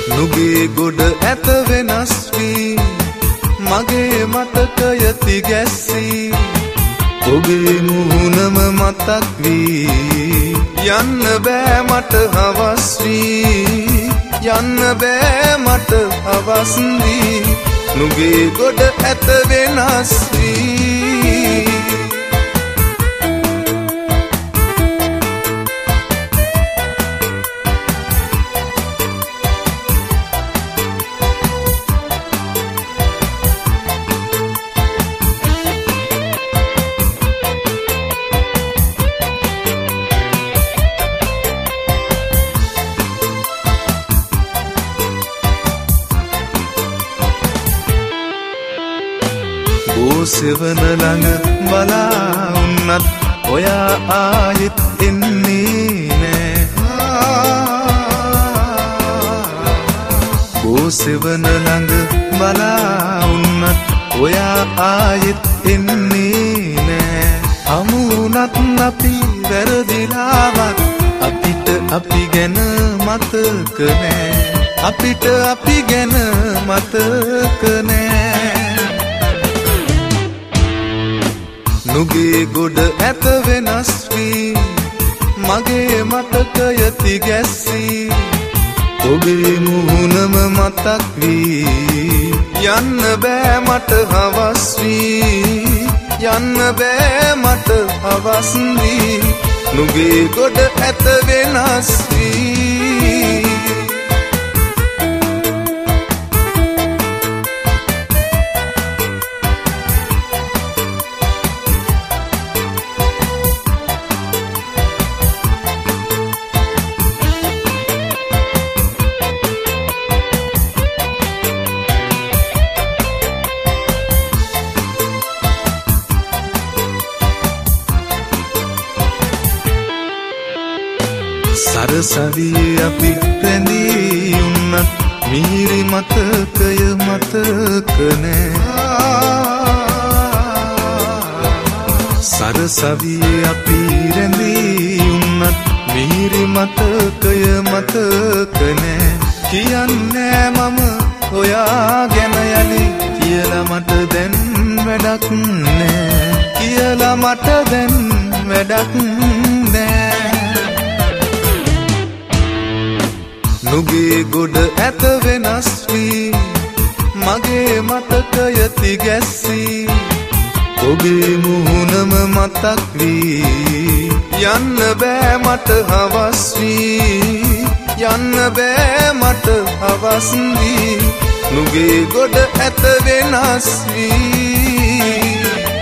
නුගේ ගොඩ ඇත වෙනස් වී මගේ මතකය තිගැස්සී ඔබේ මුහුණම මතක් වී යන්න බෑ මට හවස් වී යන්න බෑ මට හවස් වී නුගේ ගොඩ ඇත වෙනස් වී සෙවන ළඟ බලා උන්නත් ඔයා ආයෙත් එන්නේ නෑ සෙවන ළඟ බලා උන්නත් ඔයා ආයෙත් එන්නේ නෑ හමුණත් අපි වැරදිලාවත් අපිට අපි ගැන මතක නෑ අපිට අපි ගැන මතක නෑ නුගේ ගොඩ ඇත වෙනස් වී මගේ මතකය තිගැස්සී ඔබේ මුහුණම මතක් වී යන්න බෑ මට හවස් වී යන්න බෑ මට හවස් වී නුගේ ගොඩ ඇත වෙනස් වී සරසවියේ අපි රැඳී උන්නත් මීරි මතකය මතක නෑ සරසවියේ අපි රැඳී උන්නත් මීරි මතකය මතක නෑ කියන්නේ මම ඔයා ගැන යලි කියලා මට දැන් වැඩක් නෑ කියලා මට දැන් වැඩක් නෑ නුගේ ගොඩ ඇත වෙනස් වී මගේ මතකය තිගැස්සී ඔබේ මුහුණම මතක් වී යන්න බෑ මට හවස් වී යන්න බෑ මට හවස් වී නුගේ ගොඩ ඇත වෙනස් වී